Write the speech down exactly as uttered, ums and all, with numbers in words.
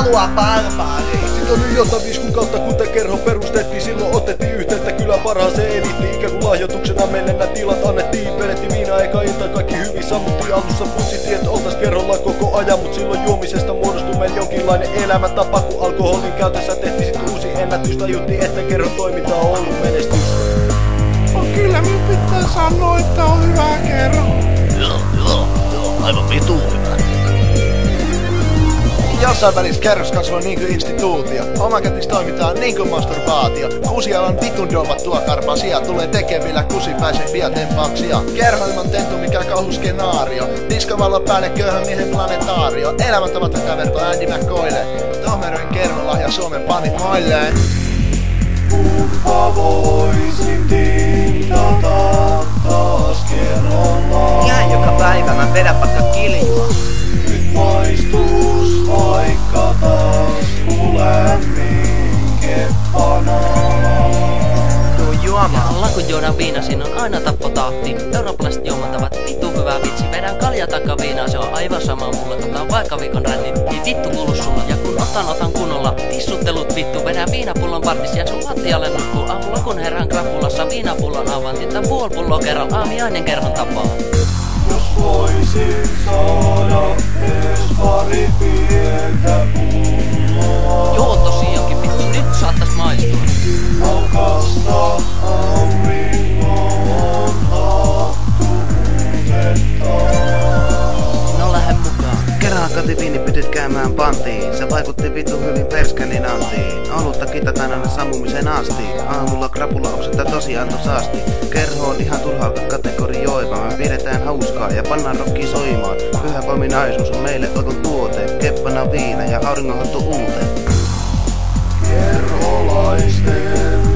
Halua barbaari. Sit on nyt jotain viskun kautta, kun tää kerho perustettiin. Silloin otettiin yhteyttä kylän parhaaseen eliittiin. Ikään kuin lahjoituksena meille nää tilat annettiin. Vedettiin viinaa eka ilta, kaikki hyvin sammuttiin alussa. Futsittiin, et oltais kerholla koko ajan. Mut silloin juomisesta muodostui meillä jonkinlainen elämäntapa. Kun alkoholin käytössä tehtiin sit uusi ennätys. Tajuttiin, että kerhon toiminta on ollut menestys. No kyllä minun pitää sanoa, että on hyvä kerho. Joo, joo, joo, aivan vitu hyvä. Jossain välissä kerros kasvoi niinku instituutio. Omakätistoiminta on niinku masturbaatio. Kusialan vitun dopattua karpasia. Tulee tekevillä kusipäisen biotempauksia. Kerhoilman tentu mikä kauhuskenaario. Diskovalo päälle köyhän miehen planetaario. Elämäntavat takaverto Andy McCoyle. Tohmeroin kerholahja Suomen panit mailleen. Kumpa voisin tintata taas kerrallaan. Ihan joka päivä mä vedän vaikka kiljua. Nyt maistus vaikka taas ku lämmin keppana. Tuu juomaan. Alla kun juodaan viina, siinä on aina tappotahti. Eurooppalaiset juomat ovat vittu hyvää vitsi. Vedän kalja takaviinaa, se on aivan sama mulle. Otan vaikka viikon rännin, ei vittu kuulu sulla. Ja kun otan, otan kunnolla. Tissuttelut vittu, vedän viinapullon partis ja sun lattialle nukkuu. Aamulla kun herään krapulassa, viinapullon avantin. Tän puol pullo kerran, aamiainen kerhon tapaa. Jos voisin saada ees pari pientä pulloa. Joo tosiaankin vittu, nyt saattais maistua. Aukasta auringon hattuutetta. No lähde mukaan. Kerran kati viini pytyt käymään pantiin. Se vaikutti vittu hyvin perskänin antiin. Olutta kitataan aina sammumisen asti. Aamulla krapulla oksetta tosi anto saasti. Kerho on ihan turhaa kategorioiva. Me pidetään hauskaa ja pannaan rokki soimaan. Pyhä kolminaisuus on meille oton tuote. Keppana viina ja auringonhattu uuteen. Kerholaisten